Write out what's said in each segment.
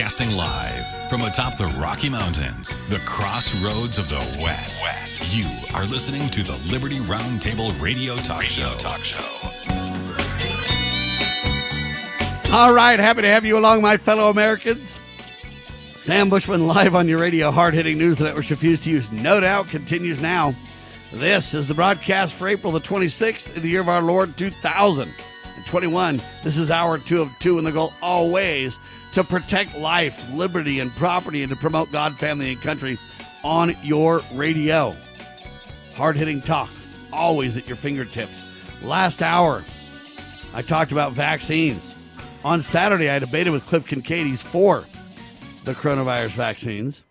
Broadcasting live from atop the Rocky Mountains, the crossroads of the West. You are listening to the Liberty Roundtable Radio Talk Show. All right, happy to have you along, my fellow Americans. Sam Bushman live on your radio, hard-hitting news that was refused to use. No doubt continues now. This is the broadcast for April the 26th of the year of our Lord 2021. This is hour 2 of 2, and the goal always to protect life, liberty, and property, and to promote God, family, and country on your radio. Hard-hitting talk, always at your fingertips. Last hour, I talked about vaccines. On Saturday, I debated with Cliff Kincaid. He's for the coronavirus vaccines.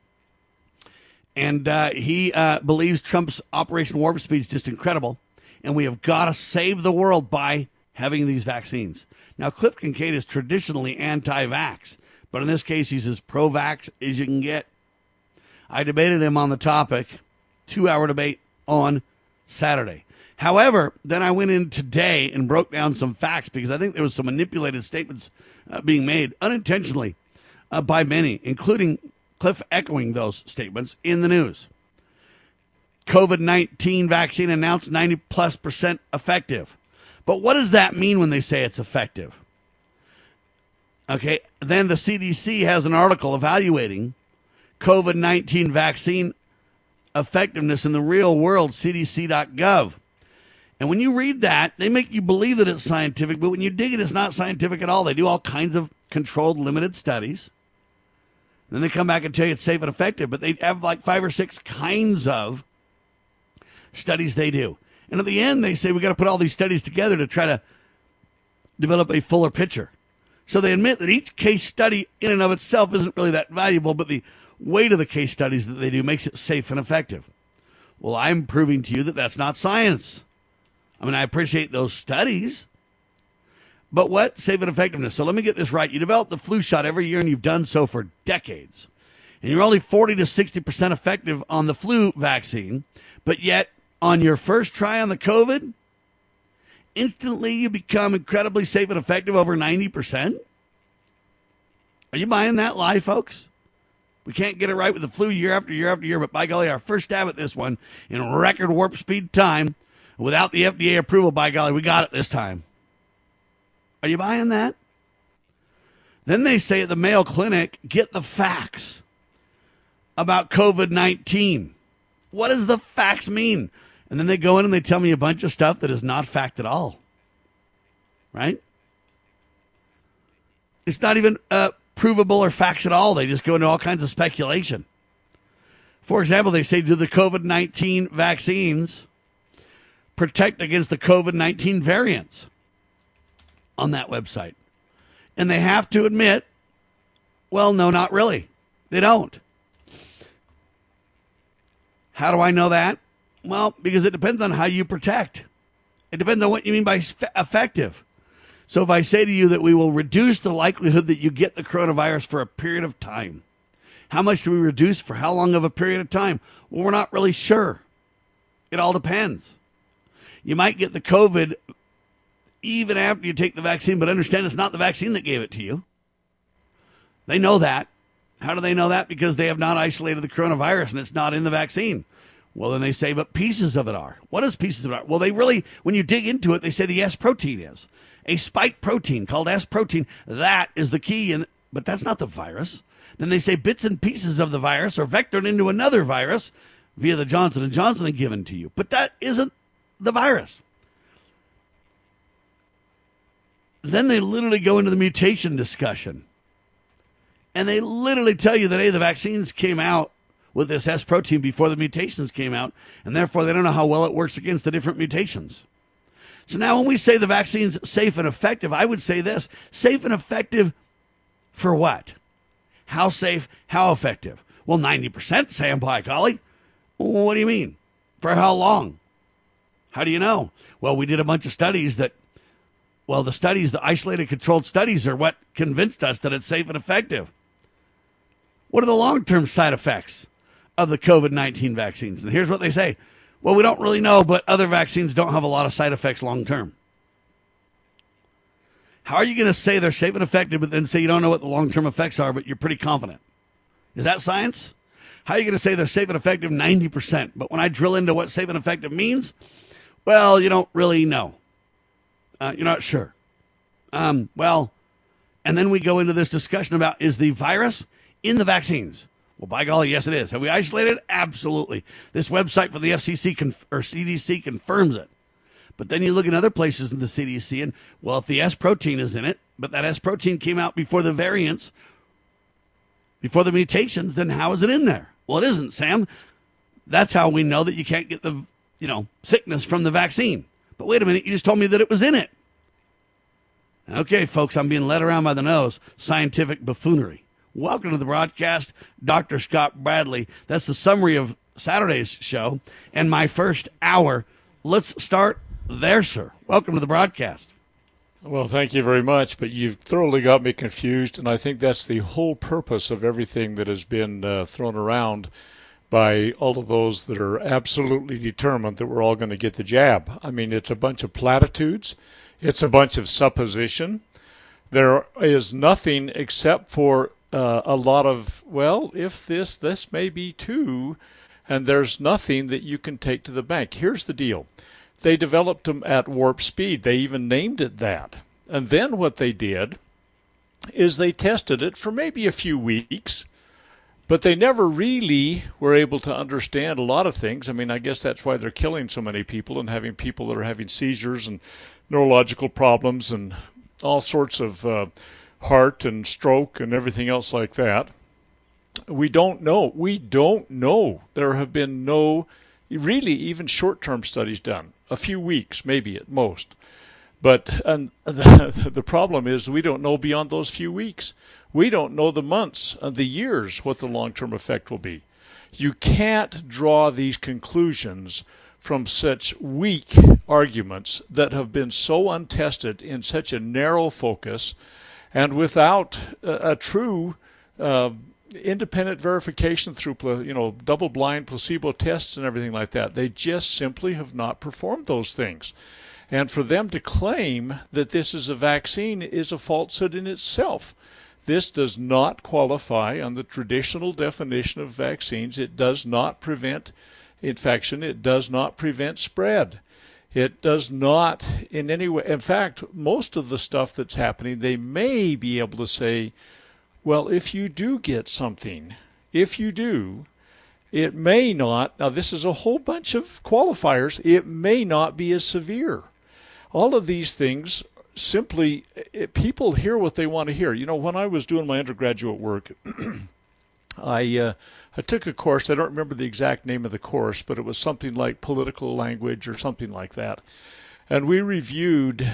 And he believes Trump's Operation Warp Speed is just incredible. And we have got to save the world by having these vaccines. Now, Cliff Kincaid is traditionally anti-vax, but in this case, he's as pro-vax as you can get. I debated him on the topic, 2-hour debate on Saturday. However, then I went in today and broke down some facts because I think there was some manipulated statements being made unintentionally by many, including Cliff echoing those statements in the news. COVID-19 vaccine announced 90+% effective. But what does that mean when they say it's effective? Okay, then the CDC has an article evaluating COVID-19 vaccine effectiveness in the real world, cdc.gov. And when you read that, they make you believe that it's scientific, but when you dig it, it's not scientific at all. They do all kinds of controlled, limited studies. Then they come back and tell you it's safe and effective, but they have like 5 or 6 kinds of studies they do. And at the end, they say we got to put all these studies together to try to develop a fuller picture. So they admit that each case study in and of itself isn't really that valuable, but the weight of the case studies that they do makes it safe and effective. Well, I'm proving to you that that's not science. I mean, I appreciate those studies, but what? Safe and effectiveness. So let me get this right. You develop the flu shot every year, and you've done so for decades. And you're only 40 to 60% effective on the flu vaccine, but yet on your first try on the COVID, instantly you become incredibly safe and effective, over 90%. Are you buying that lie, folks? We can't get it right with the flu year after year after year, but by golly, our first stab at this one in record warp speed time, without the FDA approval, by golly, we got it this time. Are you buying that? Then they say at the Mayo Clinic, get the facts about COVID-19. What does the facts mean? And then they go in and they tell me a bunch of stuff that is not fact at all. Right? It's not even provable or facts at all. They just go into all kinds of speculation. For example, they say, do the COVID-19 vaccines protect against the COVID-19 variants on that website? And they have to admit, well, no, not really. They don't. How do I know that? Well, because it depends on how you protect. It depends on what you mean by effective. So if I say to you that we will reduce the likelihood that you get the coronavirus for a period of time, how much do we reduce for how long of a period of time? Well, we're not really sure. It all depends. You might get the COVID even after you take the vaccine, but understand it's not the vaccine that gave it to you. They know that. How do they know that? Because they have not isolated the coronavirus and it's not in the vaccine. Well, then they say, but pieces of it are. What is pieces of it are? Well, they really, when you dig into it, they say the S protein is. A spike protein called S protein, that is the key, but that's not the virus. Then they say bits and pieces of the virus are vectored into another virus via the Johnson & Johnson given to you. But that isn't the virus. Then they literally go into the mutation discussion. And they literally tell you that, hey, the vaccines came out with this S protein before the mutations came out, and therefore they don't know how well it works against the different mutations. So now when we say the vaccine's safe and effective, I would say this: safe and effective for what? How safe, how effective? Well, 90%, Sam, by golly. What do you mean? For how long? How do you know? Well, we did a bunch of studies that, well, the isolated controlled studies are what convinced us that it's safe and effective. What are the long-term side effects of the COVID-19 vaccines? And here's what they say. Well, we don't really know, but other vaccines don't have a lot of side effects long-term. How are you going to say they're safe and effective, but then say you don't know what the long-term effects are, but you're pretty confident? Is that science? How are you going to say they're safe and effective 90%, but when I drill into what safe and effective means, well, you don't really know. You're not sure. Well, and then we go into this discussion about, is the virus in the vaccines? Well, by golly, yes, it is. Have we isolated it? Absolutely. This website for the FCC or CDC confirms it. But then you look in other places in the CDC, and, well, if the S protein is in it, but that S protein came out before the variants, before the mutations, then how is it in there? Well, it isn't, Sam. That's how we know that you can't get the, sickness from the vaccine. But wait a minute, you just told me that it was in it. Okay, folks, I'm being led around by the nose. Scientific buffoonery. Welcome to the broadcast, Dr. Scott Bradley. That's the summary of Saturday's show and my first hour. Let's start there, sir. Welcome to the broadcast. Well, thank you very much, but you've thoroughly got me confused, and I think that's the whole purpose of everything that has been thrown around by all of those that are absolutely determined that we're all going to get the jab. I mean, it's a bunch of platitudes. It's a bunch of supposition. There is nothing except for a lot of, well, if this may be too, and there's nothing that you can take to the bank. Here's the deal. They developed them at warp speed. They even named it that. And then what they did is they tested it for maybe a few weeks, but they never really were able to understand a lot of things. I mean, I guess that's why they're killing so many people and having people that are having seizures and neurological problems and all sorts of heart and stroke and everything else like that. We don't know. There have been no really even short-term studies done. A few weeks, maybe at most. But the problem is we don't know beyond those few weeks. We don't know the months and the years what the long-term effect will be. You can't draw these conclusions from such weak arguments that have been so untested in such a narrow focus and without a true independent verification through double-blind placebo tests and everything like that. They just simply have not performed those things. And for them to claim that this is a vaccine is a falsehood in itself. This does not qualify on the traditional definition of vaccines. It does not prevent infection. It does not prevent spread. It does not in any way. In fact, most of the stuff that's happening, they may be able to say, well, if you do get something, it may not, now this is a whole bunch of qualifiers, it may not be as severe. All of these things simply, people hear what they want to hear. When I was doing my undergraduate work, I took a course, I don't remember the exact name of the course, but it was something like political language or something like that. And we reviewed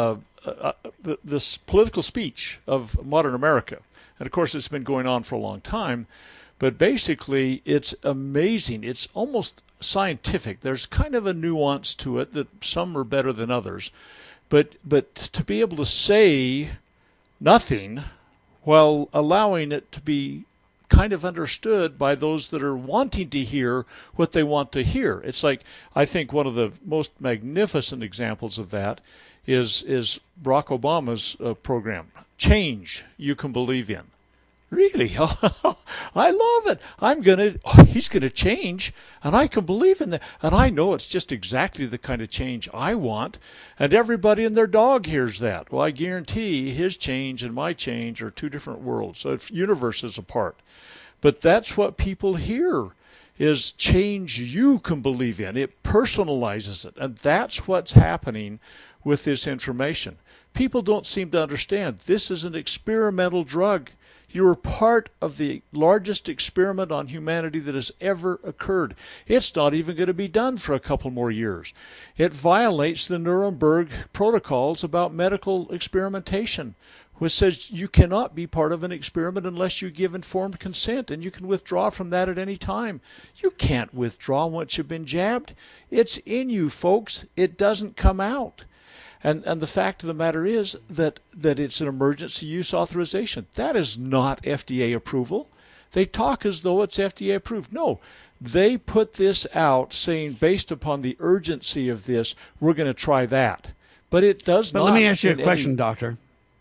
this political speech of modern America. And, of course, it's been going on for a long time. But basically, it's amazing. It's almost scientific. There's kind of a nuance to it that some are better than others. But to be able to say nothing while allowing it to be kind of understood by those that are wanting to hear what they want to hear. It's like, I think one of the most magnificent examples of that is Barack Obama's program, Change You Can Believe In. Really? I love it. He's going to change, and I can believe in that. And I know it's just exactly the kind of change I want, and everybody and their dog hears that. Well, I guarantee his change and my change are two different worlds, so universes apart. But that's what people hear, is change you can believe in. It personalizes it, and that's what's happening with this information. People don't seem to understand. This is an experimental drug. You are part of the largest experiment on humanity that has ever occurred. It's not even going to be done for a couple more years. It violates the Nuremberg protocols about medical experimentation, which says you cannot be part of an experiment unless you give informed consent, and you can withdraw from that at any time. You can't withdraw once you've been jabbed. It's in you, folks. It doesn't come out. And the fact of the matter is that it's an emergency use authorization. That is not FDA approval. They talk as though it's FDA approved. No, they put this out saying based upon the urgency of this, we're going to try that. But it does not. But let me ask you a question, Doctor.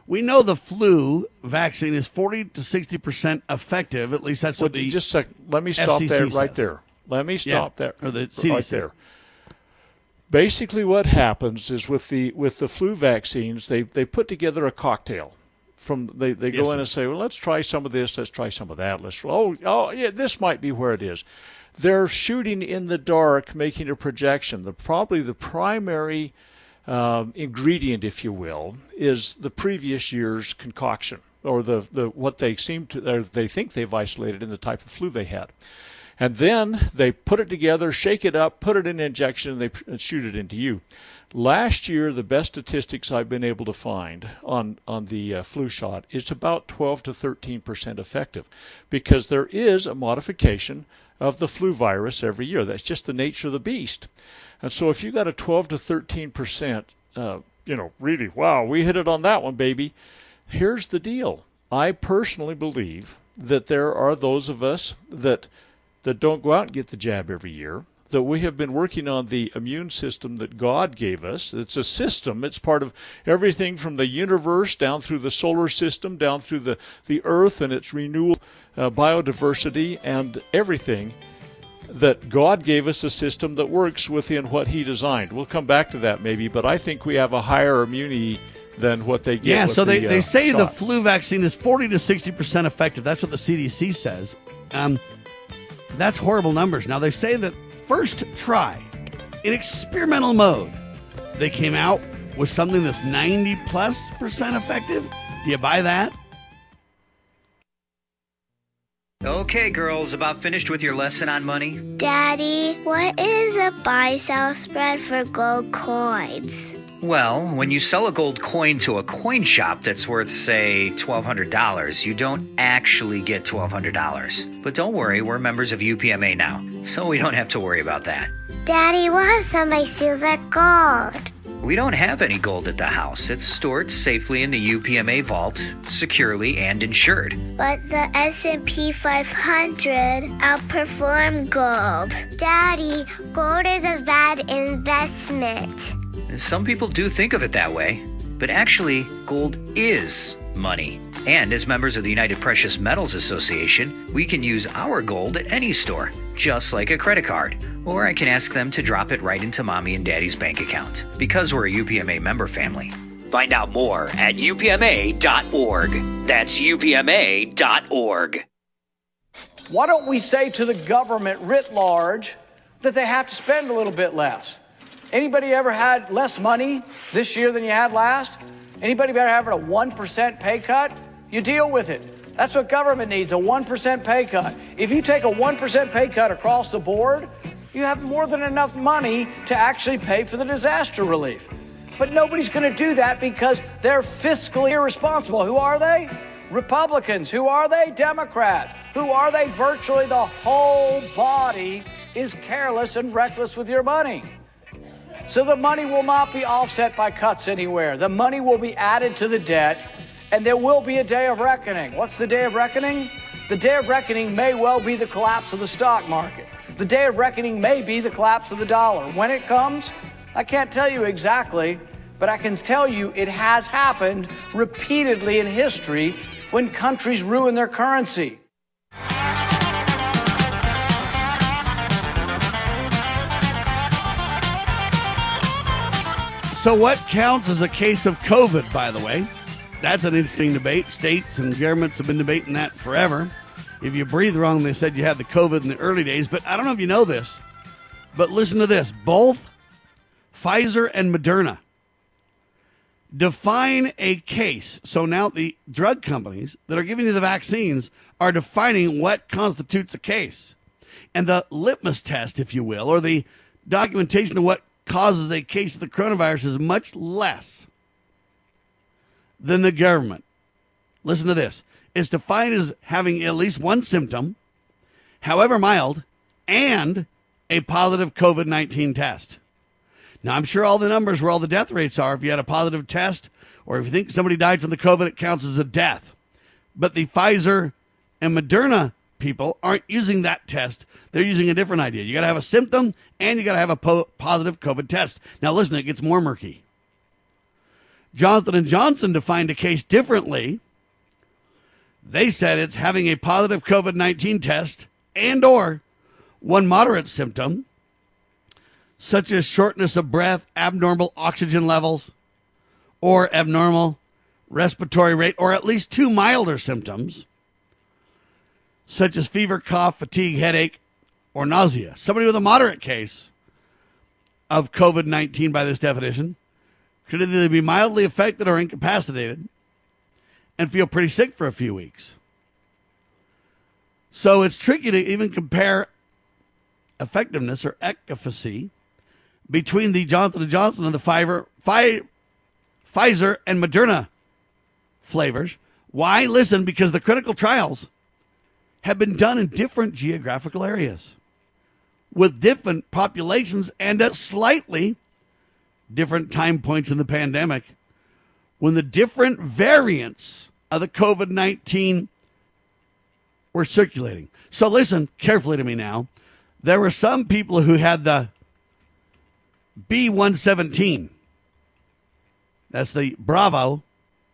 We know the flu vaccine is 40 to 60% effective. At least that's what the just a second. Let me stop FCC there says. right there. Let me stop there. Or the CDC. Right there. Basically, what happens is with the flu vaccines, they put together a cocktail. They go in and say, well, let's try some of this, let's try some of that. Yeah, this might be where it is. They're shooting in the dark, making a projection. Probably the primary ingredient, if you will, is the previous year's concoction, or what they think they've isolated in the type of flu they had. And then they put it together, shake it up, put it in an injection, and they shoot it into you. Last year, the best statistics I've been able to find on the flu shot is about 12 to 13% effective, because there is a modification of the flu virus every year. That's just the nature of the beast. And so if you got a 12 to 13%, really, wow, we hit it on that one, baby. Here's the deal. I personally believe that there are those of us that don't go out and get the jab every year, that we have been working on the immune system that God gave us. It's a system. It's part of everything from the universe down through the solar system, down through the earth and its renewal, biodiversity, and everything, that God gave us a system that works within what He designed. We'll come back to that maybe, but I think we have a higher immunity than what they get. Yeah, with so they say shot. the flu vaccine is 40 to 60% effective. That's what the CDC says. That's horrible numbers. Now, they say that first try, in experimental mode, they came out with something that's 90+% effective. Do you buy that? Okay, girls, about finished with your lesson on money? Daddy, what is a buy-sell spread for gold coins? Well, when you sell a gold coin to a coin shop that's worth, say, $1,200, you don't actually get $1,200. But don't worry, we're members of UPMA now, so we don't have to worry about that. Daddy, what if somebody steals our gold? We don't have any gold at the house. It's stored safely in the UPMA vault, securely and insured. But the S&P 500 outperformed gold. Daddy, gold is a bad investment. Some people do think of it that way, but actually, gold is money. And as members of the United Precious Metals Association, we can use our gold at any store, just like a credit card. Or I can ask them to drop it right into Mommy and Daddy's bank account, because we're a UPMA member family. Find out more at upma.org. That's upma.org. Why don't we say to the government writ large that they have to spend a little bit less? Anybody ever had less money this year than you had last? Anybody ever having a 1% pay cut? You deal with it. That's what government needs, a 1% pay cut. If you take a 1% pay cut across the board, you have more than enough money to actually pay for the disaster relief. But nobody's going to do that because they're fiscally irresponsible. Who are they? Republicans. Who are they? Democrats. Who are they? Virtually the whole body is careless and reckless with your money. So the money will not be offset by cuts anywhere. The money will be added to the debt, and there will be a day of reckoning. What's the day of reckoning? The day of reckoning may well be the collapse of the stock market. The day of reckoning may be the collapse of the dollar. When it comes, I can't tell you exactly, but I can tell you it has happened repeatedly in history when countries ruin their currency. So what counts as a case of COVID, by the way? That's an interesting debate. States and governments have been debating that forever. If you breathe wrong, they said you had the COVID in the early days. But I don't know if you know this, but listen to this. Both Pfizer and Moderna define a case. So now the drug companies that are giving you the vaccines are defining what constitutes a case. And the litmus test, if you will, or the documentation of what causes a case of the coronavirus is much less than the government. Listen to this. It's defined as having at least one symptom, however mild, and a positive COVID-19 test. Now, I'm sure all the numbers where all the death rates are, if you had a positive test or if you think somebody died from the COVID, it counts as a death. But the Pfizer and Moderna people aren't using that test. They're using a different idea. You got to have a symptom and you got to have a positive COVID test. Now, listen, it gets more murky. Johnson & Johnson defined a case differently. They said it's having a positive COVID-19 test and or one moderate symptom, such as shortness of breath, abnormal oxygen levels, or abnormal respiratory rate, or at least 2 milder symptoms, such as fever, cough, fatigue, headache, or nausea. Somebody with a moderate case of COVID-19 by this definition could either be mildly affected or incapacitated and feel pretty sick for a few weeks. So it's tricky to even compare effectiveness or efficacy between the Johnson & Johnson and the Pfizer and Moderna flavors. Why? Listen, because the clinical trials have been done in different geographical areas with different populations and at slightly different time points in the pandemic when the different variants of the COVID-19 were circulating. So listen carefully to me now. There were some people who had the B117. That's the Bravo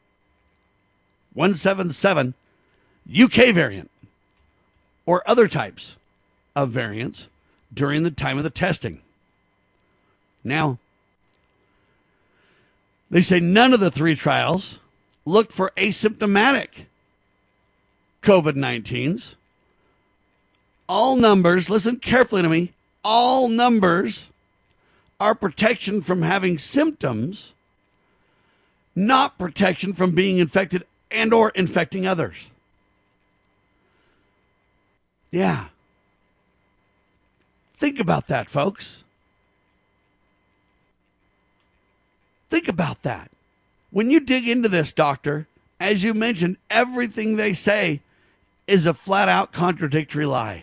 177 UK variant or other types of variants during the time of the testing. Now, they say none of the 3 trials looked for asymptomatic COVID-19s. All numbers, listen carefully to me, all numbers are protection from having symptoms, not protection from being infected and or infecting others. Yeah. Think about that, folks. Think about that. When you dig into this, doctor, as you mentioned, everything they say is a flat-out contradictory lie.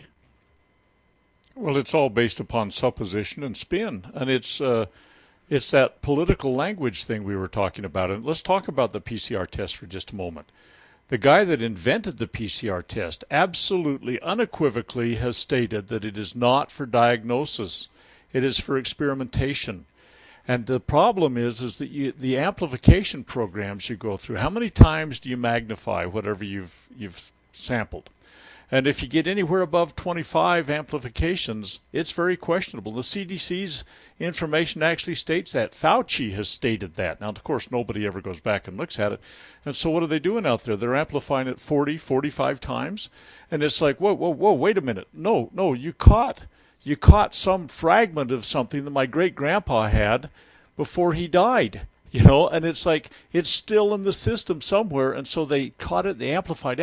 Well, it's all based upon supposition and spin, and it's that political language thing we were talking about. And let's talk about the PCR test for just a moment. The guy that invented the PCR test absolutely, unequivocally has stated that it is not for diagnosis. It is for experimentation. And the problem is that the amplification programs you go through, how many times do you magnify whatever you've sampled? And if you get anywhere above 25 amplifications, it's very questionable. The CDC's information actually states that. Fauci has stated that. Now, of course, nobody ever goes back and looks at it. And so what are they doing out there? They're amplifying it 40, 45 times. And it's like, whoa, wait a minute. No, you caught some fragment of something that my great-grandpa had before he died. You know, and it's like it's still in the system somewhere, and so they caught it, they amplified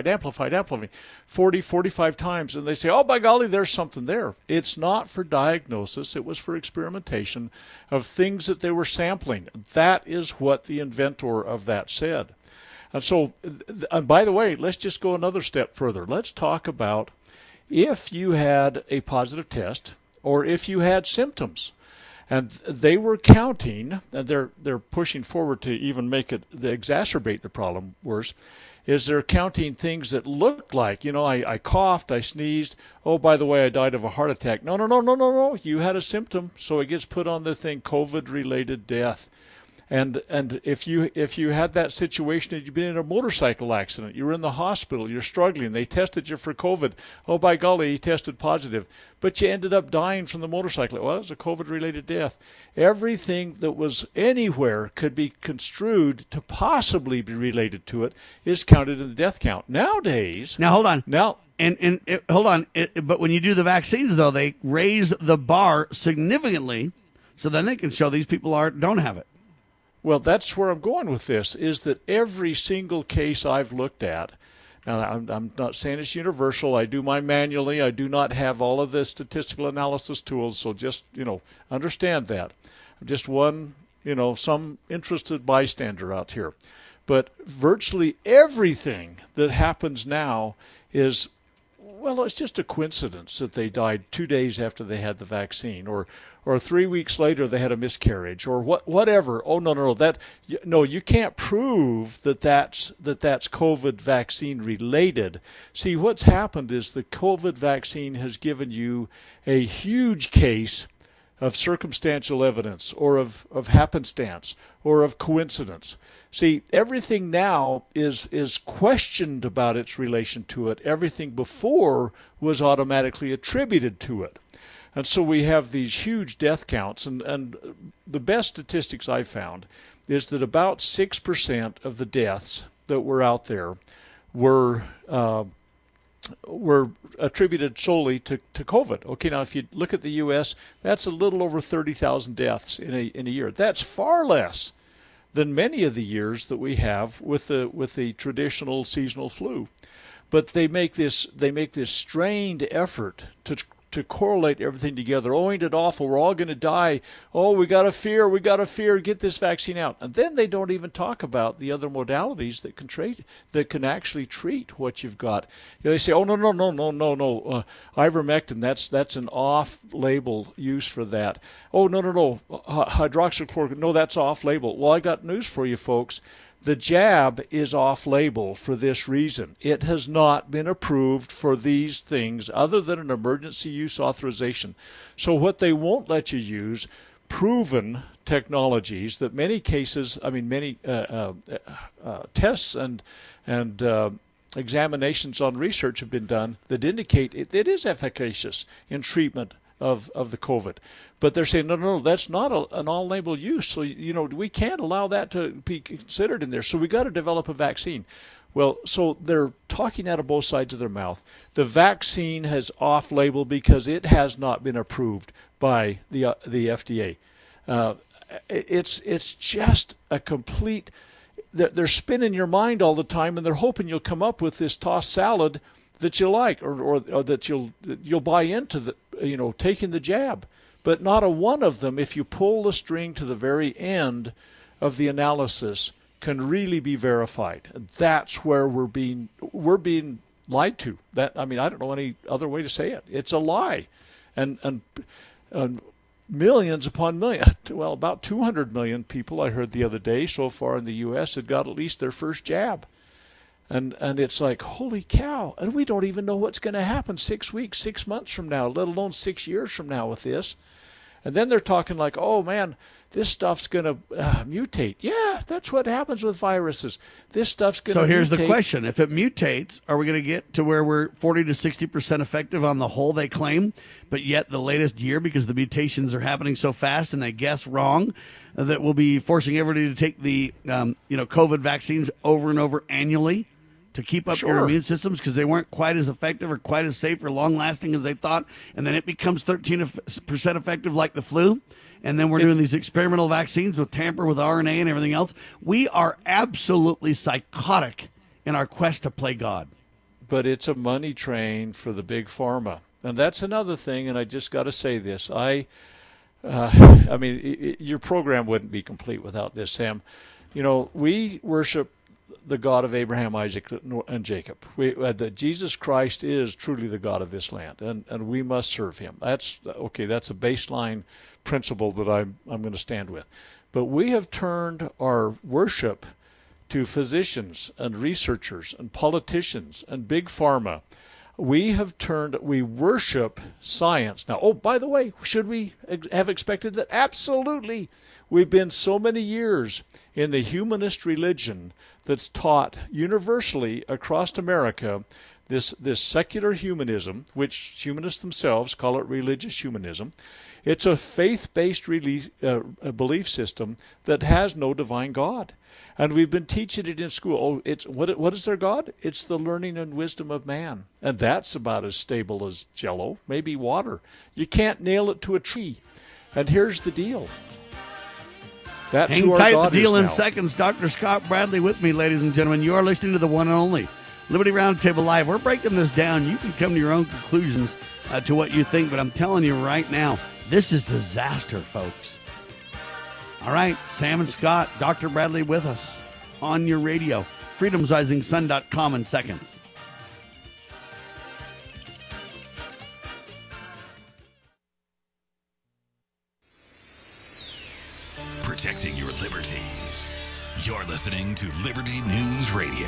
40, 45 times, and they say, oh, by golly, there's something there. It's not for diagnosis. It was for experimentation of things that they were sampling. That is what the inventor of that said. And so, and by the way, let's just go another step further. Let's talk about if you had a positive test or if you had symptoms. And they were counting, and they're pushing forward to even make it exacerbate the problem worse, is they're counting things that looked like, I coughed, I sneezed, oh, by the way, I died of a heart attack. No, you had a symptom, so it gets put on the thing, COVID-related death. And if you had that situation that you've been in a motorcycle accident, you were in the hospital, you're struggling, they tested you for COVID. Oh, by golly, you tested positive. But you ended up dying from the motorcycle. Well, it was a COVID-related death. Everything that was anywhere could be construed to possibly be related to it is counted in the death count. Nowadays... Now, hold on. Now... Hold on. But when you do the vaccines, though, they raise the bar significantly, so then they can show these people don't have it. Well, that's where I'm going with this, is that every single case I've looked at, now I'm not saying it's universal, I do mine manually, I do not have all of the statistical analysis tools, so just, understand that. I'm just one, some interested bystander out here. But virtually everything that happens now is, well, it's just a coincidence that they died 2 days after they had the vaccine, or 3 weeks later they had a miscarriage, or whatever. Oh, no, you can't prove that's COVID vaccine related. See, what's happened is the COVID vaccine has given you a huge case circumstantial evidence or of happenstance or of coincidence. See, everything now is questioned about its relation to it. Everything before was automatically attributed to it. And so we have these huge death counts, and the best statistics I've found is that about 6% of the deaths that were out there were attributed solely to COVID. Okay, now if you look at the U.S., that's a little over 30,000 deaths in a year. That's far less than many of the years that we have with the traditional seasonal flu. But they make this strained effort to correlate everything together. Oh, ain't it awful? We're all going to die. Oh, we got to fear. Get this vaccine out. And then they don't even talk about the other modalities that can actually treat what you've got. They say, oh, no. Ivermectin, that's an off-label use for that. Oh, no. Hydroxychloroquine, no, that's off-label. Well, I got news for you, folks. The jab is off-label for this reason. It has not been approved for these things other than an emergency use authorization. So what they won't let you use, proven technologies that many cases, many tests and examinations on research have been done that indicate it is efficacious in treatment of the COVID. But they're saying, no, that's not an all-label use. So, we can't allow that to be considered in there. So we got to develop a vaccine. Well, so they're talking out of both sides of their mouth. The vaccine has off-label because it has not been approved by the FDA. It's just a complete... They're spinning your mind all the time, and they're hoping you'll come up with this tossed salad that you like, or that you'll buy into taking the jab. But not a one of them, if you pull the string to the very end of the analysis, can really be verified. And that's where we're being lied to. I don't know any other way to say it. It's a lie, and millions upon millions. Well, about 200 million people I heard the other day so far in the U.S. had got at least their first jab. And it's like, holy cow, and we don't even know what's going to happen 6 weeks, 6 months from now, let alone 6 years from now with this. And then they're talking like, oh, man, this stuff's going to mutate. Yeah, that's what happens with viruses. This stuff's going to mutate. So here's the question. If it mutates, are we going to get to where we're 40 to 60% effective on the whole, they claim, but yet the latest year, because the mutations are happening so fast and they guess wrong, that we'll be forcing everybody to take the COVID vaccines over and over annually to keep up your immune systems because they weren't quite as effective or quite as safe or long-lasting as they thought, and then it becomes 13% effective like the flu, and then we're doing these experimental vaccines with tamper with RNA and everything else. We are absolutely psychotic in our quest to play God. But it's a money train for the big pharma. And that's another thing, and I just got to say this. Your program wouldn't be complete without this, Sam. We worship the God of Abraham, Isaac, and Jacob. Jesus Christ is truly the God of this land, and we must serve him. That's a baseline principle that I'm going to stand with. But we have turned our worship to physicians and researchers and politicians and big pharma. We worship science. Now, by the way, should we have expected that? Absolutely. We've been so many years in the humanist religion that's taught universally across America, this secular humanism, which humanists themselves call it religious humanism. It's a faith-based belief system that has no divine God. And we've been teaching it in school. What is their God? It's the learning and wisdom of man. And that's about as stable as Jell-O, maybe water. You can't nail it to a tree. And here's the deal. That's Hang tight, the deal in seconds. Dr. Scott Bradley with me, ladies and gentlemen. You are listening to the one and only Liberty Roundtable Live. We're breaking this down. You can come to your own conclusions to what you think, but I'm telling you right now, this is disaster, folks. All right, Sam and Scott, Dr. Bradley with us on your radio. FreedomsRisingSun.com in seconds. Protecting your liberties. You're listening to Liberty News Radio.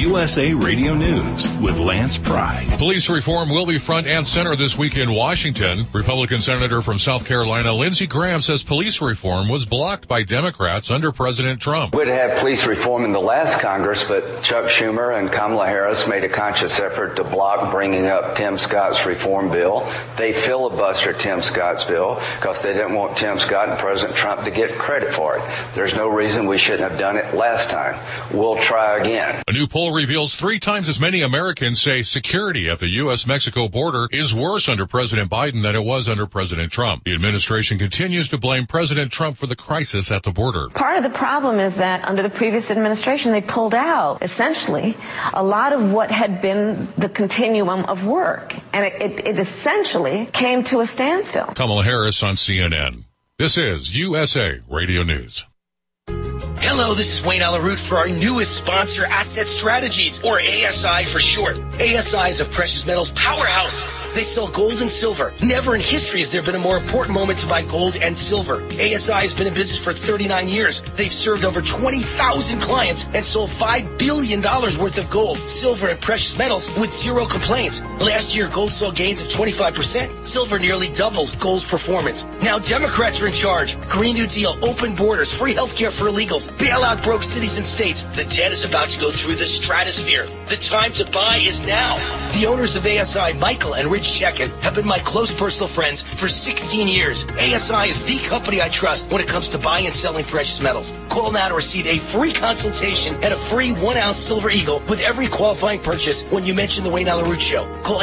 USA Radio News with Lance Pry. Police reform will be front and center this week in Washington. Republican Senator from South Carolina, Lindsey Graham, says police reform was blocked by Democrats under President Trump. We'd have police reform in the last Congress, but Chuck Schumer and Kamala Harris made a conscious effort to block bringing up Tim Scott's reform bill. They filibustered Tim Scott's bill because they didn't want Tim Scott and President Trump to get credit for it. There's no reason we shouldn't have done it last time. We'll try again. A new poll reveals 3 times as many Americans say security at the U.S.-Mexico border is worse under President Biden than it was under President Trump. The administration continues to blame President Trump for the crisis at the border. Part of the problem is that under the previous administration, they pulled out, essentially, a lot of what had been the continuum of work. And it essentially came to a standstill. Kamala Harris on CNN. This is USA Radio News. Hello, this is Wayne Alaroot for our newest sponsor, Asset Strategies, or ASI for short. ASI is a precious metals powerhouse. They sell gold and silver. Never in history has there been a more important moment to buy gold and silver. ASI has been in business for 39 years. They've served over 20,000 clients and sold $5 billion worth of gold, silver, and precious metals with 0 complaints. Last year, gold saw gains of 25%. Silver nearly doubled gold's performance. Now Democrats are in charge. Green New Deal, open borders, free healthcare for illegals, bailout broke cities and states. The debt is about to go through the stratosphere. The time to buy is now. The owners of ASI, Michael and Rich Chekin, have been my close personal friends for 16 years. ASI is the company I trust when it comes to buying and selling precious metals. Call now to receive a free consultation and a free 1-ounce Silver Eagle with every qualifying purchase when you mention the Wayne Alaroot Show. Call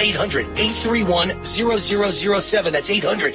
800-831-0007. That's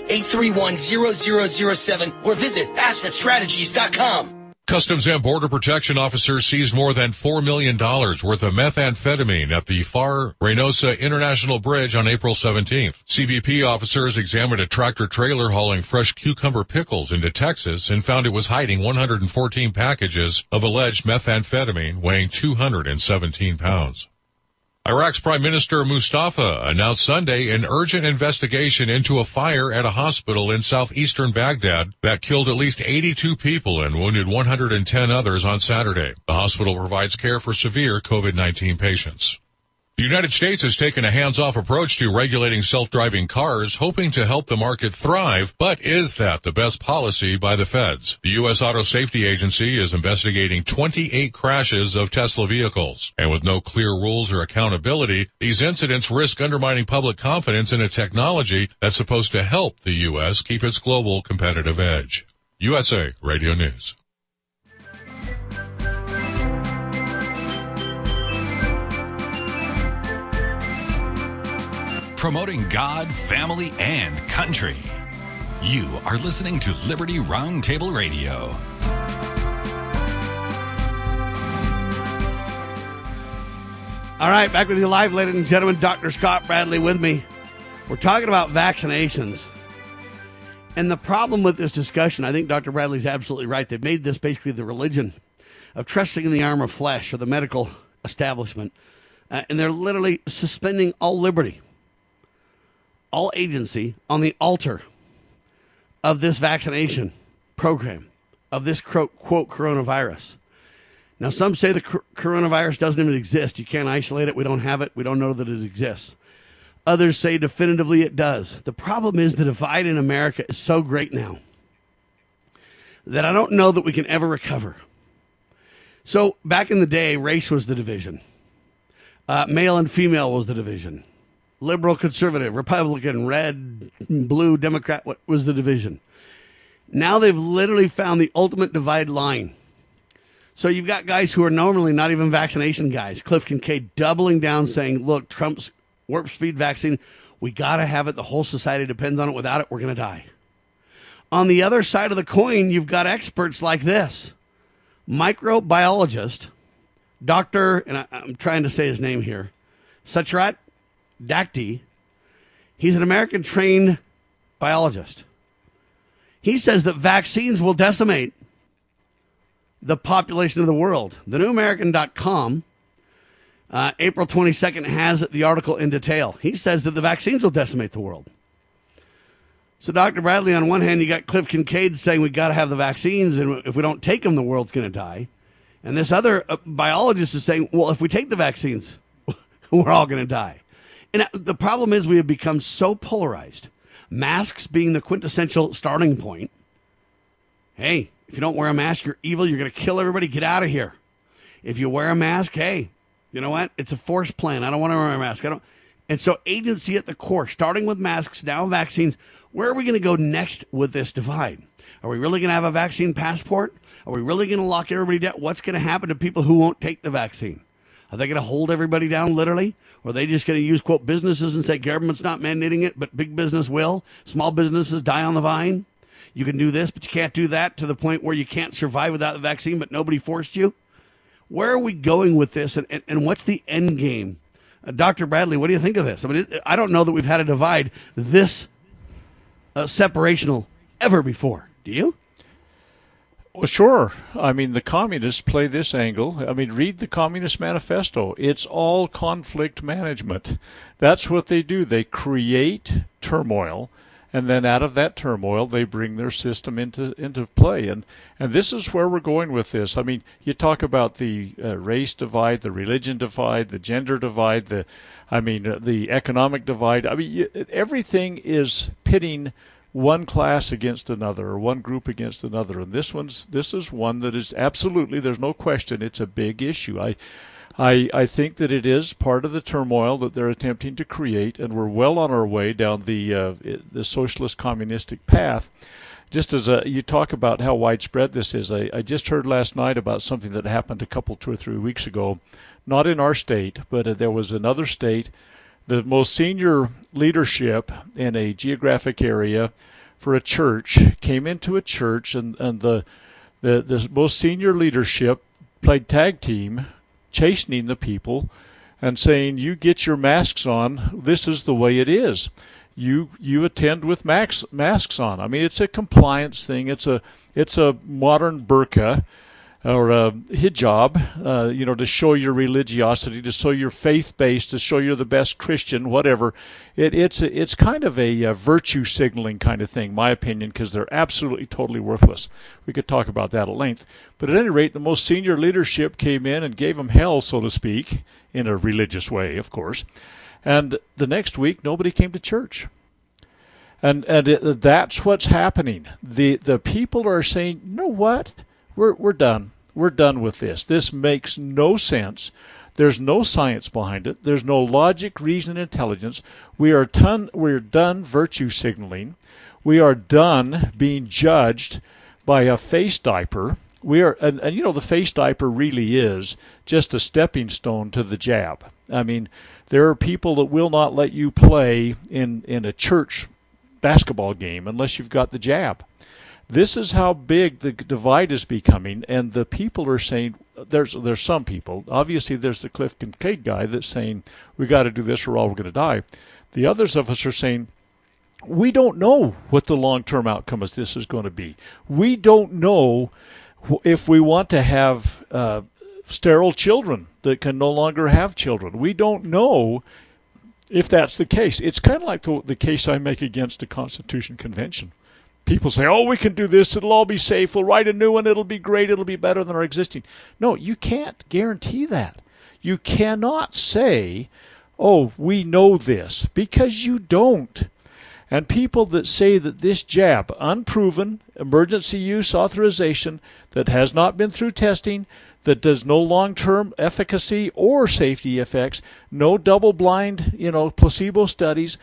800-831-0007 or visit assetstrategies.com. Customs and Border Protection officers seized more than $4 million worth of methamphetamine at the FAR Reynosa International Bridge on April 17th. CBP officers examined a tractor-trailer hauling fresh cucumber pickles into Texas and found it was hiding 114 packages of alleged methamphetamine weighing 217 pounds. Iraq's Prime Minister Mustafa announced Sunday an urgent investigation into a fire at a hospital in southeastern Baghdad that killed at least 82 people and wounded 110 others on Saturday. The hospital provides care for severe COVID-19 patients. The United States has taken a hands-off approach to regulating self-driving cars, hoping to help the market thrive. But is that the best policy by the feds? The U.S. Auto Safety Agency is investigating 28 crashes of Tesla vehicles. And with no clear rules or accountability, these incidents risk undermining public confidence in a technology that's supposed to help the U.S. keep its global competitive edge. USA Radio News. Promoting God, family, and country. You are listening to Liberty Roundtable Radio. All right, back with you live, ladies and gentlemen. Dr. Scott Bradley with me. We're talking about vaccinations. And the problem with this discussion, I think Dr. Bradley's absolutely right. They've made this basically the religion of trusting in the arm of flesh or the medical establishment. And they're literally suspending all liberty, all agency on the altar of this vaccination program, of this quote coronavirus. Now, some say the coronavirus doesn't even exist. You can't isolate it. We don't have it. We don't know that it exists. Others say definitively it does. The problem is the divide in America is so great now that I don't know that we can ever recover. So back in the day, race was the division. Male and female was the division. Liberal, conservative, Republican, red, blue, Democrat was the division. Now they've literally found the ultimate divide line. So you've got guys who are normally not even vaccination guys. Cliff Kincaid doubling down saying, look, Trump's warp speed vaccine, we got to have it. The whole society depends on it. Without it, we're going to die. On the other side of the coin, you've got experts like this. Microbiologist, Dr., and I'm trying to say his name here, Satyajit Dakti. He's an American-trained biologist. He says that vaccines will decimate the population of the world. TheNewAmerican.com, April 22nd, has the article in detail. He says that the vaccines will decimate the world. So, Dr. Bradley, on one hand, you got Cliff Kincaid saying we got to have the vaccines, and if we don't take them, the world's going to die. And this other biologist is saying, well, if we take the vaccines, we're all going to die. And the problem is we have become so polarized. Masks being the quintessential starting point. Hey, if you don't wear a mask, you're evil. You're going to kill everybody. Get out of here. If you wear a mask, hey, you know what? It's a forced plan. I don't want to wear a mask. And so agency at the core, starting with masks, now vaccines. Where are we going to go next with this divide? Are we really going to have a vaccine passport? Are we really going to lock everybody down? What's going to happen to people who won't take the vaccine? Are they going to hold everybody down literally? Or are they just going to use, quote, businesses and say government's not mandating it, but big business will? Small businesses die on the vine? You can do this, but you can't do that, to the point where you can't survive without the vaccine, but nobody forced you? Where are we going with this, and what's the end game? Dr. Bradley, what do you think of this? I mean, I don't know that we've had a divide this separational ever before. Do you? Well, sure. I mean, the communists play this angle. I mean, read the Communist Manifesto. It's all conflict management. That's what they do. They create turmoil, and then out of that turmoil, they bring their system into play. And this is where we're going with this. I mean, you talk about the race divide, the religion divide, the gender divide, the economic divide. I mean, everything is pitting one class against another, or one group against another. And this is one that is absolutely, there's no question, it's a big issue. I think that it is part of the turmoil that they're attempting to create, and we're well on our way down the socialist communistic path. Just as you talk about how widespread this is, I just heard last night about something that happened 2 or 3 weeks ago, not in our state, but there was another state. The most senior leadership in a geographic area for a church came into a church, and the most senior leadership played tag team, chastening the people and saying, you get your masks on, this is the way it is. You attend with masks on. I mean, it's a compliance thing. It's a modern burqa or a hijab, to show your religiosity, to show your faith-based, to show you're the best Christian, whatever. It's kind of a virtue signaling kind of thing, my opinion, because they're absolutely, totally worthless. We could talk about that at length. But at any rate, the most senior leadership came in and gave them hell, so to speak, in a religious way, of course. And the next week, nobody came to church. And that's what's happening. The people are saying, you know what? We're done. We're done with this. This makes no sense. There's no science behind it. There's no logic, reason, and intelligence. We're done virtue signaling. We are done being judged by a face diaper. And the face diaper really is just a stepping stone to the jab. I mean, there are people that will not let you play in a church basketball game unless you've got the jab. This is how big the divide is becoming, and the people are saying, there's some people, obviously there's the Cliff Kincaid guy that's saying, we got to do this or all we're going to die. The others of us are saying, we don't know what the long-term outcome of this is going to be. We don't know if we want to have sterile children that can no longer have children. We don't know if that's the case. It's kind of like the case I make against the Constitution Convention. People say, oh, we can do this, it'll all be safe, we'll write a new one, it'll be great, it'll be better than our existing. No, you can't guarantee that. You cannot say, oh, we know this, because you don't. And people that say that this jab, unproven, emergency use authorization, that has not been through testing, that does no long-term efficacy or safety effects, no double-blind, placebo studies,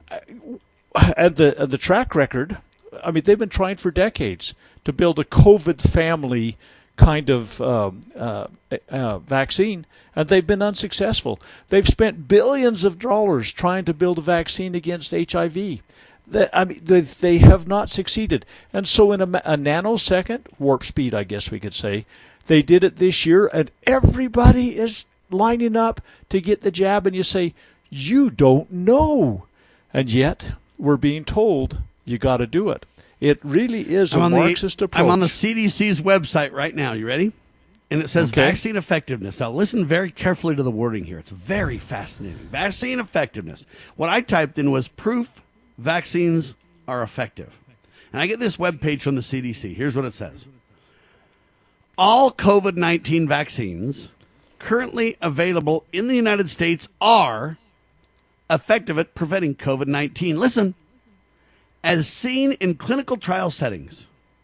and the track record. I mean, they've been trying for decades to build a COVID family kind of vaccine, and they've been unsuccessful. They've spent billions of dollars trying to build a vaccine against HIV. They have not succeeded. And so in a nanosecond, warp speed, I guess we could say, they did it this year, and everybody is lining up to get the jab, and you say, you don't know. And yet, we're being told you got to do it. It really is a Marxist approach. I'm on the CDC's website right now. You ready? And it says vaccine effectiveness. Now, listen very carefully to the wording here. It's very fascinating. Vaccine effectiveness. What I typed in was proof vaccines are effective. And I get this webpage from the CDC. Here's what it says. all COVID-19 vaccines currently available in the United States are effective at preventing COVID-19. Listen, as seen in clinical trial settings.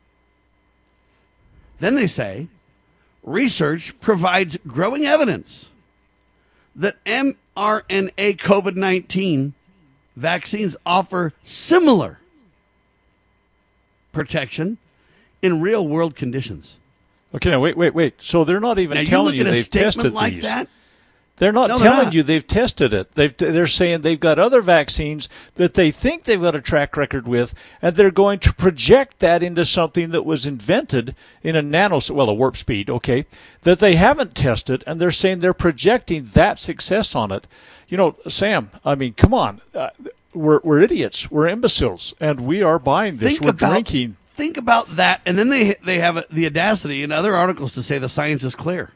Then they say, research provides growing evidence that mRNA COVID-19 vaccines offer similar protection in real-world conditions. Okay, now wait. So they're not even telling you they've tested like these. That? They're not telling you they've tested it. They're saying they've got other vaccines that they think they've got a track record with, and they're going to project that into something that was invented in a warp speed, okay, that they haven't tested, and they're saying they're projecting that success on it. You know, Sam, I mean, come on. We're idiots. We're imbeciles, and we are buying this. We're drinking. Think about that, and then they have the audacity in other articles to say the science is clear.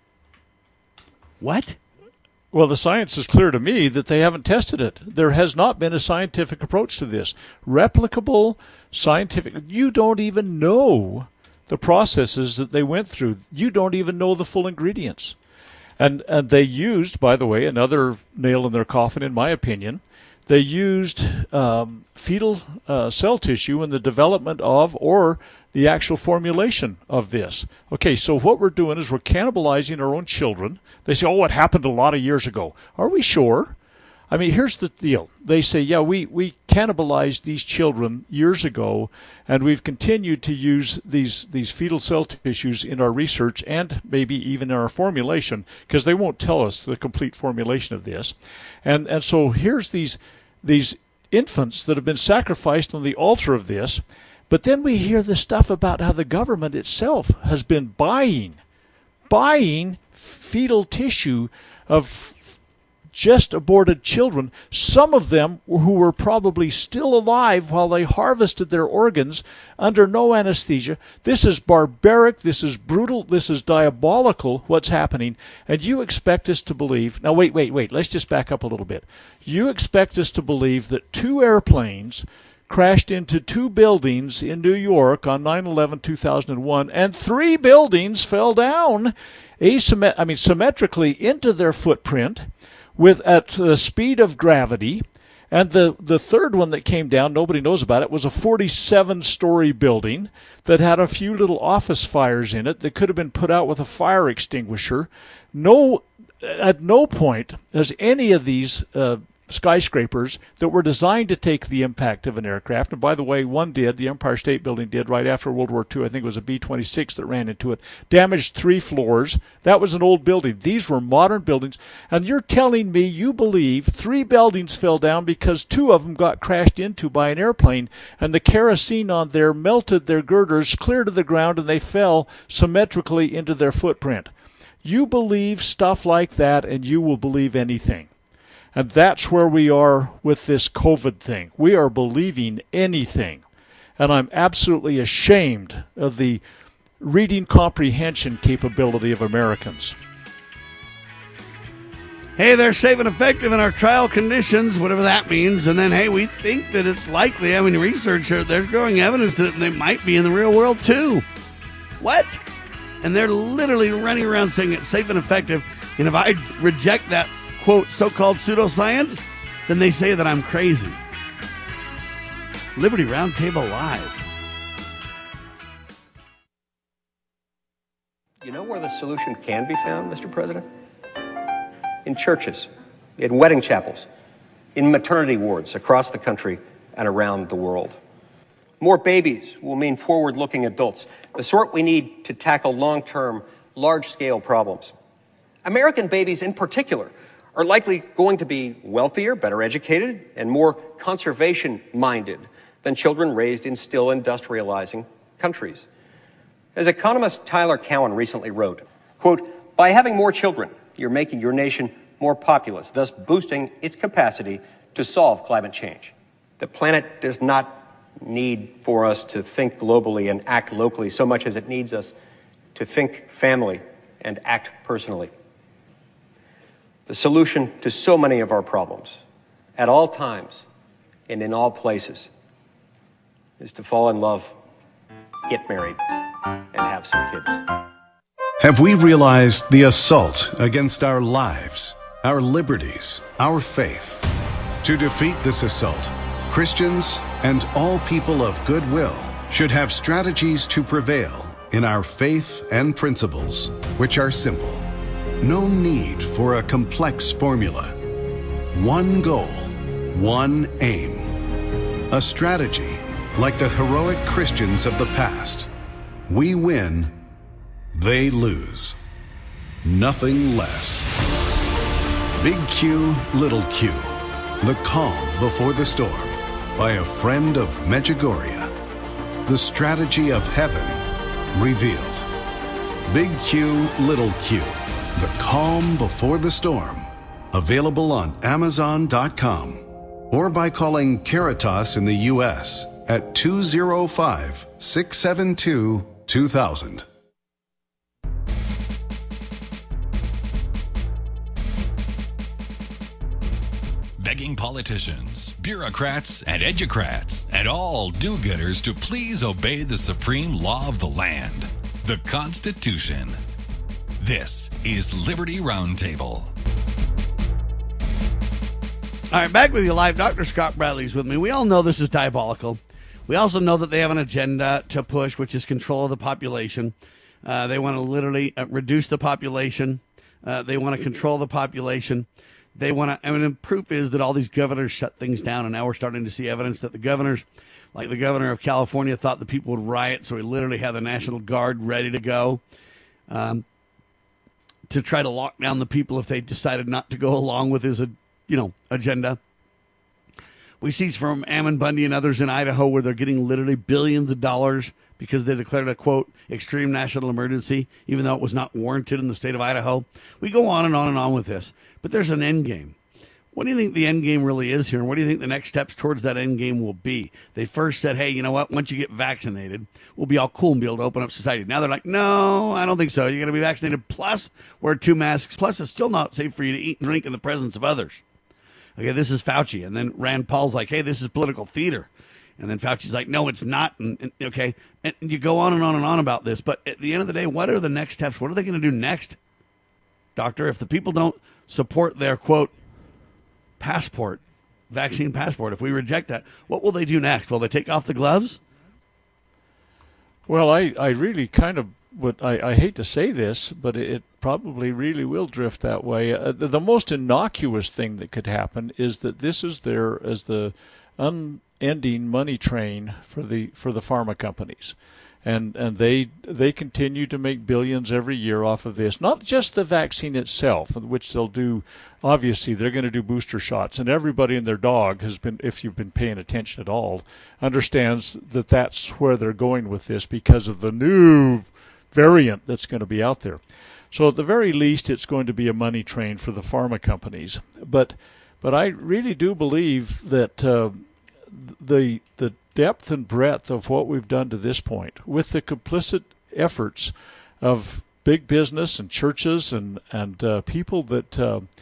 What? Well, the science is clear to me that they haven't tested it. There has not been a scientific approach to this. Replicable, scientific. You don't even know the processes that they went through. You don't even know the full ingredients. And they used, by the way, another nail in their coffin, in my opinion. They used fetal cell tissue in the development of or the actual formulation of this. Okay, so what we're doing is we're cannibalizing our own children. They say, oh, it happened a lot of years ago. Are we sure? I mean, here's the deal. They say, yeah, we cannibalized these children years ago, and we've continued to use these fetal cell tissues in our research and maybe even in our formulation, because they won't tell us the complete formulation of this. And so here's these infants that have been sacrificed on the altar of this. But then we hear the stuff about how the government itself has been buying fetal tissue of just aborted children, some of them who were probably still alive while they harvested their organs under no anesthesia. This is barbaric, this is brutal, this is diabolical, what's happening. And you expect us to believe, now wait, let's just back up a little bit. You expect us to believe that 2 airplanes crashed into 2 buildings in New York on 9/11/2001, and 3 buildings fell down symmetrically into their footprint at the speed of gravity. And the third one that came down, nobody knows about it, was a 47-story building that had a few little office fires in it that could have been put out with a fire extinguisher. At no point has any of these skyscrapers that were designed to take the impact of an aircraft, and by the way, one did, the Empire State Building did, right after World War II. I think it was a B-26 that ran into it, damaged 3 floors. That was an old building. These were modern buildings, and you're telling me you believe 3 buildings fell down because 2 of them got crashed into by an airplane, and the kerosene on there melted their girders clear to the ground, and they fell symmetrically into their footprint. You believe stuff like that, and you will believe anything. And that's where we are with this COVID thing. We are believing anything. And I'm absolutely ashamed of the reading comprehension capability of Americans. Hey, they're safe and effective in our trial conditions, whatever that means. And then, hey, we think that it's likely. I mean, research, there's growing evidence that they might be in the real world, too. What? And they're literally running around saying it's safe and effective. And if I reject that, quote, so-called pseudoscience, then they say that I'm crazy. Liberty Roundtable Live. You know where the solution can be found, Mr. President? In churches, in wedding chapels, in maternity wards across the country and around the world. More babies will mean forward-looking adults, the sort we need to tackle long-term, large-scale problems. American babies in particular are likely going to be wealthier, better educated, and more conservation-minded than children raised in still industrializing countries. As economist Tyler Cowen recently wrote, quote, by having more children, you're making your nation more populous, thus boosting its capacity to solve climate change. The planet does not need for us to think globally and act locally so much as it needs us to think family and act personally. The solution to so many of our problems, at all times and in all places, is to fall in love, get married, and have some kids. Have we realized the assault against our lives, our liberties, our faith? To defeat this assault, Christians and all people of goodwill should have strategies to prevail in our faith and principles, which are simple. No need for a complex formula. One goal, one aim. A strategy like the heroic Christians of the past. We win, they lose. Nothing less. Big Q, Little Q. The Calm Before the Storm by a friend of Medjugorje. The strategy of heaven revealed. Big Q, Little Q. The Calm Before the Storm. Available on Amazon.com or by calling Caritas in the U.S. at 205-672-2000. Begging politicians, bureaucrats, and educrats, and all do-gooders to please obey the supreme law of the land, the Constitution. This is Liberty Roundtable. All right, back with you live. Dr. Scott Bradley's with me. We all know this is diabolical. We also know that they have an agenda to push, which is control of the population. They want to literally reduce the population. They want to control the population. They want to, the proof is that all these governors shut things down, and now we're starting to see evidence that the governors, like the governor of California, thought the people would riot, so he literally had the National Guard ready to go to try to lock down the people if they decided not to go along with his, agenda. We see from Ammon Bundy and others in Idaho where they're getting literally billions of dollars because they declared a, quote, extreme national emergency, even though it was not warranted in the state of Idaho. We go on and on and on with this, but there's an end game. What do you think the end game really is here, and what do you think the next steps towards that end game will be? They first said, hey, you know what, once you get vaccinated, we'll be all cool and be able to open up society. Now they're like, no, I don't think so. You're going to be vaccinated, plus wear 2 masks, plus it's still not safe for you to eat and drink in the presence of others. Okay, this is Fauci. And then Rand Paul's like, hey, this is political theater. And then Fauci's like, no, it's not. And you go on and on and on about this. But at the end of the day, what are the next steps? What are they going to do next, Doctor? If the people don't support their, quote, passport, vaccine passport, if we reject that, what will they do next? Will they take off the gloves? Well, I really kind of I hate to say this, but it probably really will drift that way. The most innocuous thing that could happen is that this is there as the unending money train for the pharma companies, and they continue to make billions every year off of this. Not just the vaccine itself, which they'll do. Obviously, they're going to do booster shots, and everybody and their dog has been, if you've been paying attention at all, understands that that's where they're going with this because of the new variant that's going to be out there. So at the very least, it's going to be a money train for the pharma companies. But I really do believe that the depth and breadth of what we've done to this point, with the complicit efforts of big business and churches and people that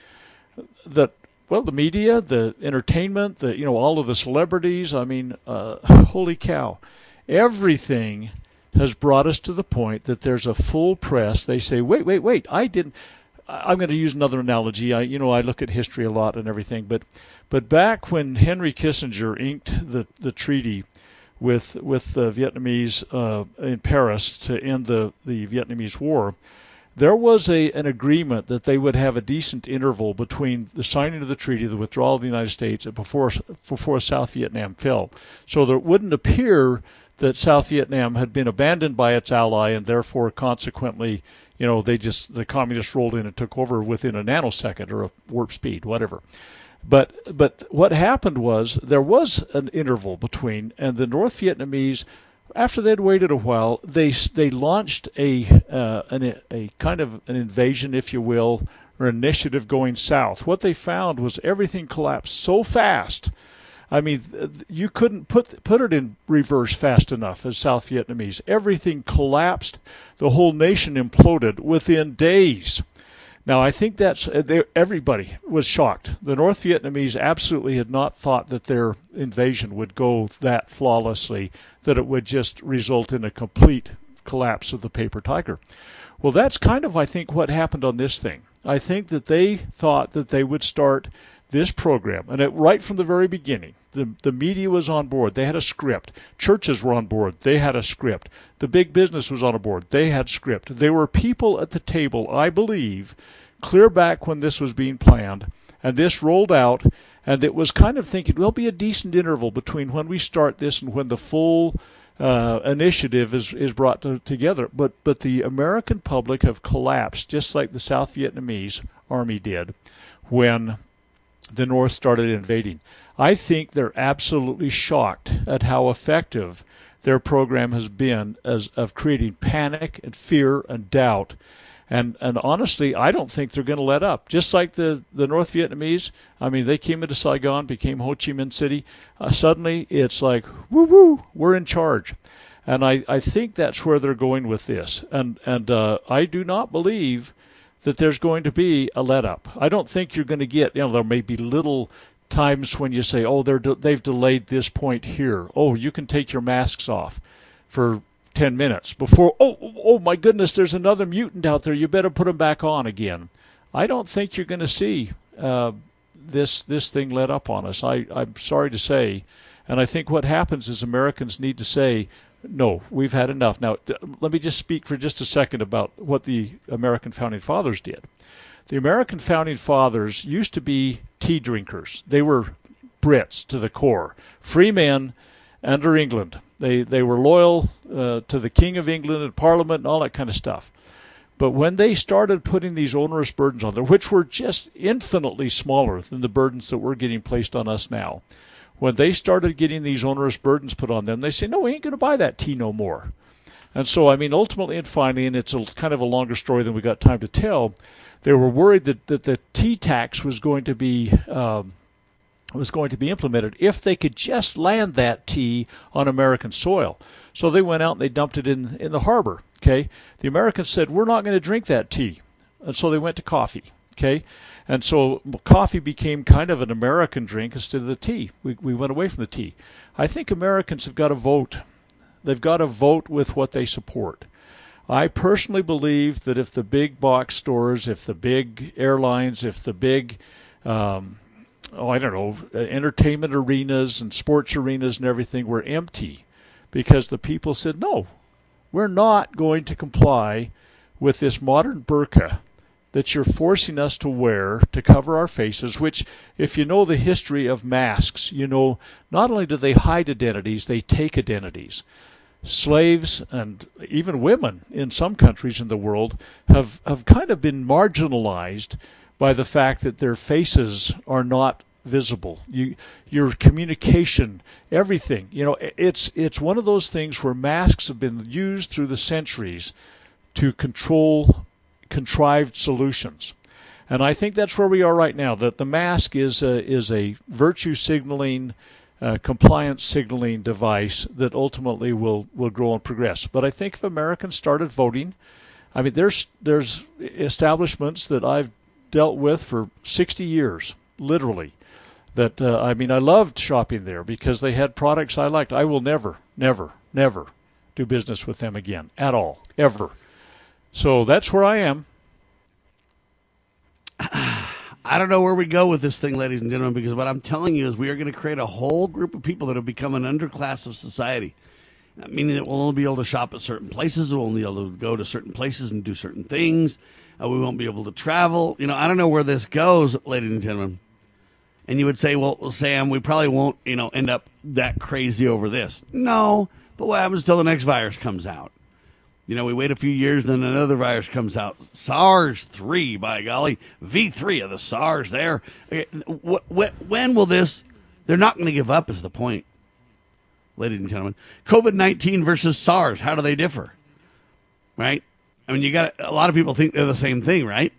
well, the media, the entertainment, all of the celebrities. I mean, holy cow, everything has brought us to the point that there's a full press. They say, wait, I'm going to use another analogy. I look at history a lot and everything, but back when Henry Kissinger inked the treaty with the Vietnamese in Paris to end the Vietnamese War, there was an agreement that they would have a decent interval between the signing of the treaty, the withdrawal of the United States, and before South Vietnam fell, so that it wouldn't appear that South Vietnam had been abandoned by its ally, and therefore, consequently, the communists rolled in and took over within a nanosecond or a warp speed, whatever. But what happened was there was an interval between, and the North Vietnamese, after they'd waited a while, they launched a kind of an invasion, if you will, or initiative going south. What they found was everything collapsed so fast. I mean, you couldn't put it in reverse fast enough as South Vietnamese. Everything collapsed. The whole nation imploded within days. Now, I think everybody was shocked. The North Vietnamese absolutely had not thought that their invasion would go that flawlessly, that it would just result in a complete collapse of the paper tiger. Well, that's kind of, I think, what happened on this thing. I think that they thought that they would start this program, and right from the very beginning, the media was on board. They had a script. Churches were on board. They had a script. The big business was on board. They had script. There were people at the table, I believe, clear back when this was being planned, and this rolled out, and it was kind of thinking, there'll be a decent interval between when we start this and when the full initiative is brought together. But the American public have collapsed, just like the South Vietnamese army did when the North started invading. I think they're absolutely shocked at how effective their program has been of creating panic and fear and doubt. And honestly, I don't think they're going to let up. Just like the North Vietnamese, I mean, they came into Saigon, became Ho Chi Minh City. Suddenly, it's like, woo-woo, we're in charge. And I think that's where they're going with this. And I do not believe that there's going to be a let-up. I don't think you're going to get, there may be little times when you say, oh, they've delayed this point here. Oh, you can take your masks off for 10 minutes before, oh my goodness, there's another mutant out there. You better put them back on again. I don't think you're going to see this thing let up on us. I'm sorry to say. And I think what happens is Americans need to say, no, we've had enough. Now, let me just speak for just a second about what the American Founding Fathers did. The American Founding Fathers used to be tea drinkers. They were Brits to the core, free men under England. They were loyal to the King of England and Parliament and all that kind of stuff. But when they started putting these onerous burdens on them, which were just infinitely smaller than the burdens that we're getting placed on us now, when they started getting these onerous burdens put on them, they say, no, we ain't going to buy that tea no more. And so, I mean, ultimately and finally, and it's kind of a longer story than we got time to tell, they were worried that the tea tax was going to be implemented if they could just land that tea on American soil. So they went out and they dumped it in the harbor. Okay, the Americans said, we're not going to drink that tea, and so they went to coffee. Okay, and so coffee became kind of an American drink instead of the tea. We went away from the tea. I think Americans have got to vote. They've got to vote with what they support. I personally believe that if the big box stores, if the big airlines, if the big entertainment arenas and sports arenas and everything were empty because the people said, no, we're not going to comply with this modern burqa that you're forcing us to wear to cover our faces, which, if you know the history of masks, you know not only do they hide identities, they take identities. Slaves and even women in some countries in the world have kind of been marginalized by the fact that their faces are not visible. Your communication, everything, it's one of those things where masks have been used through the centuries to control contrived solutions. And I think that's where we are right now, that the mask is a virtue signaling, compliance signaling device that ultimately will grow and progress. But I think if Americans started voting, I mean, there's establishments that I've dealt with for 60 years, literally, that, I loved shopping there because they had products I liked. I will never, never, never do business with them again, at all, ever. So that's where I am. I don't know where we go with this thing, ladies and gentlemen, because what I'm telling you is we are going to create a whole group of people that will become an underclass of society, meaning that we'll only be able to shop at certain places, we'll only be able to go to certain places and do certain things, we won't be able to travel. I don't know where this goes, ladies and gentlemen. And you would say, well, Sam, we probably won't, end up that crazy over this. No, but what happens till the next virus comes out? We wait a few years, then another virus comes out. SARS-3, by golly, V3 of the SARS there. Okay, when will this? They're not going to give up is the point, ladies and gentlemen. COVID-19 versus SARS, how do they differ? Right? I mean, a lot of people think they're the same thing, right?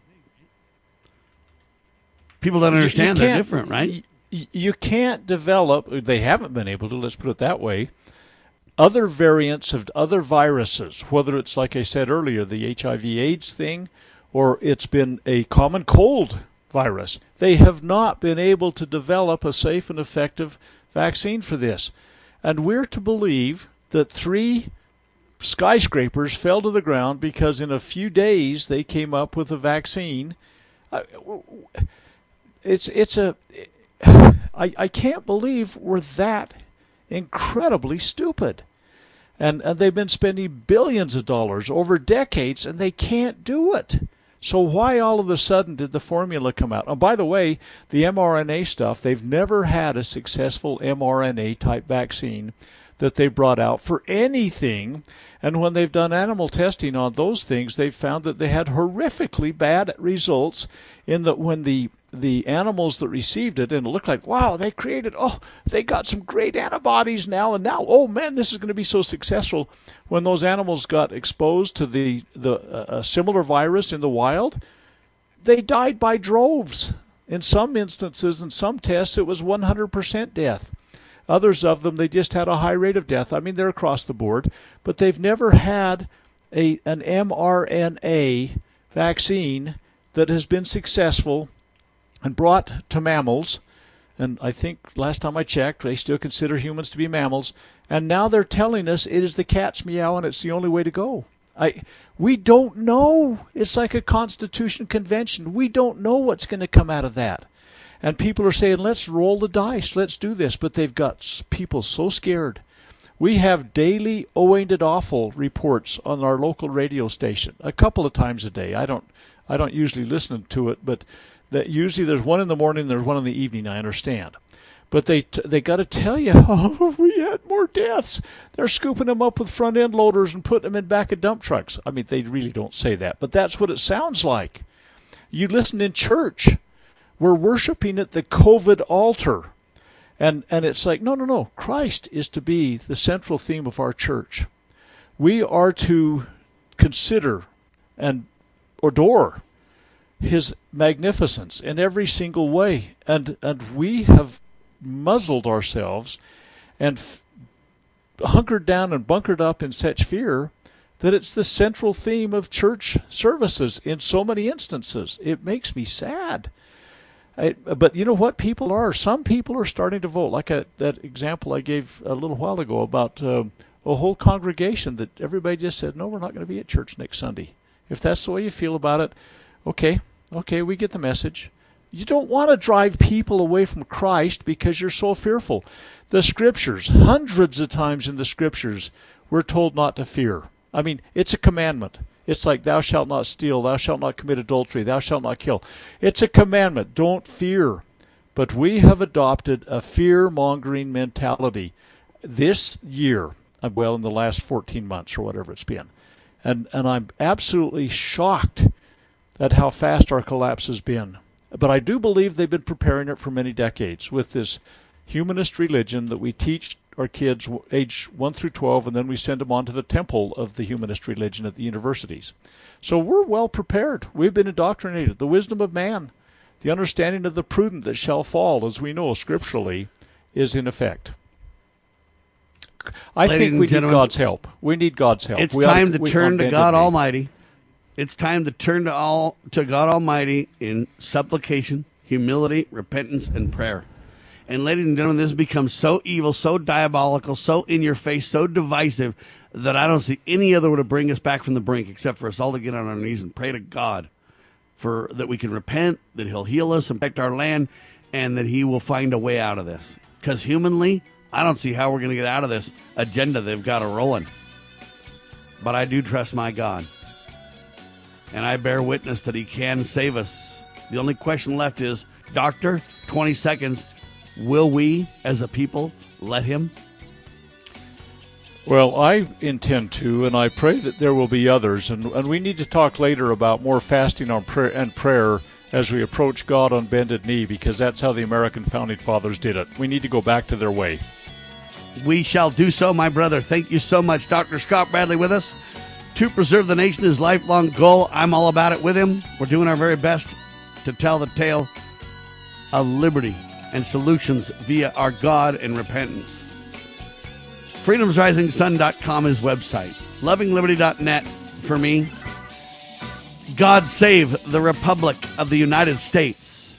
People don't understand they're different, right? You can't develop, they haven't been able to, let's put it that way, other variants of other viruses, whether it's, like I said earlier, the HIV/AIDS thing, or it's been a common cold virus. They have not been able to develop a safe and effective vaccine for this. And we're to believe that 3 skyscrapers fell to the ground because in a few days they came up with a vaccine. I can't believe we're that incredibly stupid. And they've been spending billions of dollars over decades, and they can't do it. So why all of a sudden did the formula come out? And by the way, the mRNA stuff, they've never had a successful mRNA-type vaccine that they brought out for anything. And when they've done animal testing on those things, they've found that they had horrifically bad results in that when the animals that received it, and it looked like, wow, they got some great antibodies now, and now, oh man, this is going to be so successful. When those animals got exposed to the similar virus in the wild, they died by droves. In some instances, in some tests, it was 100% death. Others of them, they just had a high rate of death. I mean, they're across the board, but they've never had an mRNA vaccine that has been successful and brought to mammals. And I think last time I checked, they still consider humans to be mammals. And now they're telling us it is the cat's meow and it's the only way to go. We don't know. It's like a Constitution convention. We don't know what's going to come out of that. And people are saying, let's roll the dice, let's do this. But they've got people so scared. We have daily Owing to Awful reports on our local radio station, a couple of times a day. I don't usually listen to it, but usually there's one in the morning, there's one in the evening, I understand. But they got to tell you, oh, we had more deaths. They're scooping them up with front-end loaders and putting them in back of dump trucks. I mean, they really don't say that, but that's what it sounds like. You listen in church. We're worshiping at the COVID altar. And it's like, no. Christ is to be the central theme of our church. We are to consider and adore his magnificence in every single way. And we have muzzled ourselves and hunkered down and bunkered up in such fear that it's the central theme of church services in so many instances. It makes me sad. But you know what? Some people are starting to vote, like that example I gave a little while ago about a whole congregation that everybody just said, no, we're not going to be at church next Sunday. If that's the way you feel about it, okay, we get the message. You don't want to drive people away from Christ because you're so fearful. The Scriptures, hundreds of times in the Scriptures, we're told not to fear. I mean, it's a commandment. It's like, thou shalt not steal, thou shalt not commit adultery, thou shalt not kill. It's a commandment. Don't fear. But we have adopted a fear-mongering mentality this year, well, in the last 14 months or whatever it's been. And I'm absolutely shocked at how fast our collapse has been. But I do believe they've been preparing it for many decades with this humanist religion that we teach our kids age 1 through 12, and then we send them on to the temple of the humanist religion at the universities. So we're well prepared. We've been indoctrinated. The wisdom of man, the understanding of the prudent that shall fall, as we know scripturally, is in effect. I think we need God's help. We need God's help. It's time to turn to God Almighty. It's time to turn to God Almighty in supplication, humility, repentance, and prayer. And ladies and gentlemen, this has become so evil, so diabolical, so in your face, so divisive that I don't see any other way to bring us back from the brink except for us all to get on our knees and pray to God for that we can repent, that he'll heal us and protect our land, and that he will find a way out of this. Because humanly, I don't see how we're going to get out of this agenda they've got rolling. But I do trust my God. And I bear witness that he can save us. The only question left is, Doctor, 20 seconds, will we, as a people, let him? Well, I intend to, and I pray that there will be others. And we need to talk later about more fasting and prayer as we approach God on bended knee, because that's how the American founding fathers did it. We need to go back to their way. We shall do so, my brother. Thank you so much. Dr. Scott Bradley with us. To preserve the nation, his lifelong goal. I'm all about it with him. We're doing our very best to tell the tale of liberty and solutions via our God and repentance. FreedomsRisingSun.com is website. LovingLiberty.net for me. God save the Republic of the United States.